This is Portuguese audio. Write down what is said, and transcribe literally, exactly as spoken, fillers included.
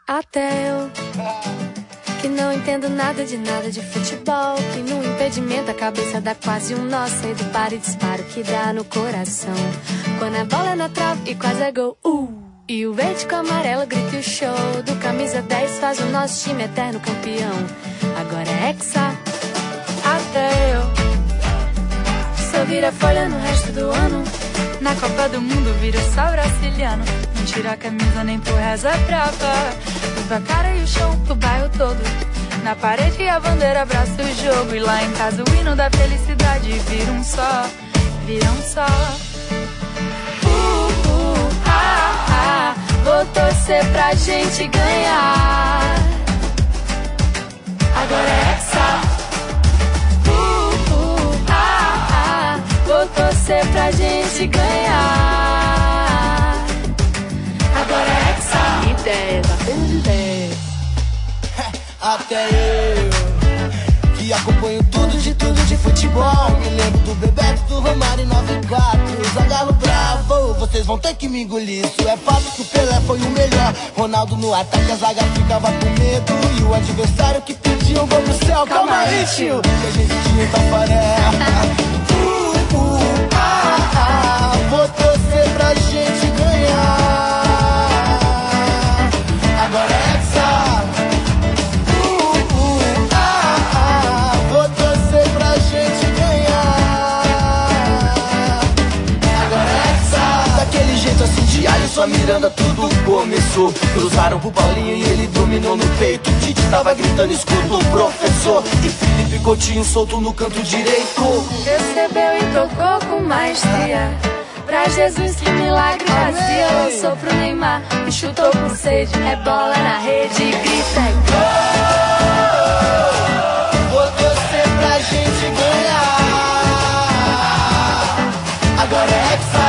Até eu, que não entendo nada de nada de futebol, que no impedimento a cabeça dá quase um nó, sei do para e disparo que dá no coração, quando a bola é na trave e quase é gol, uh! E o verde com o amarelo grita o show do camisa dez faz o nosso time eterno campeão. Agora é hexa, até eu só vira folha no resto do ano. Na Copa do Mundo vira só brasiliano. Não tira a camisa nem por reza brava. Usa a cara e o show pro bairro todo. Na parede a bandeira abraça o jogo. E lá em casa o hino da felicidade vira um só, vira um só. Uh, uh, ah, ah, vou torcer pra gente ganhar. Agora é hexa. Vou torcer pra gente ganhar. Agora é essa ideia, tá tendo de ideia. Até eu, que acompanho tudo de tudo de futebol. Me lembro do Bebeto, do Romário em noventa e quatro. Zagallo bravo, vocês vão ter que me engolir. Isso é fato que o Pelé foi o melhor. Ronaldo no ataque, a zaga ficava com medo. E o adversário que pedia um gol pro céu. Calma, Calma aí, tio, que a gente tinha o Tafaré. Uh, uh, ah, ah, vou torcer pra gente ganhar. Agora é essa. Uh, uh, ah, ah, vou torcer pra gente ganhar. Agora é essa. Daquele jeito assim de alho, só Miranda tudo começou. Cruzaram pro Paulinho e ele dominou no peito. Tite tava gritando, escuta o professor. E Felipe Coutinho solto no canto direito. Recebeu e tocou com maestria. Pra Jesus que milagre fazia. Lançou pro Neymar e chutou com sede. É bola na rede e grita é gol. Vou torcer pra gente ganhar. Agora é hexa.